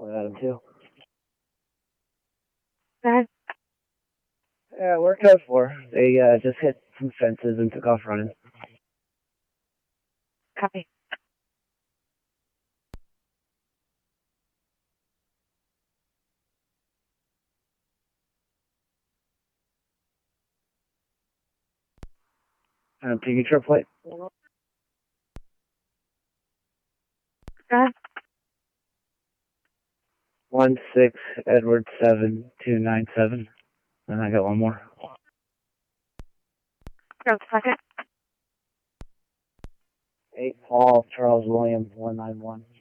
Adam too. That Yeah, we're code 4. They just hit some fences and took off running. copy. Can you trip plate? That 16 Edward 7297. And I got one more. no second. 8 Paul Charles William 191.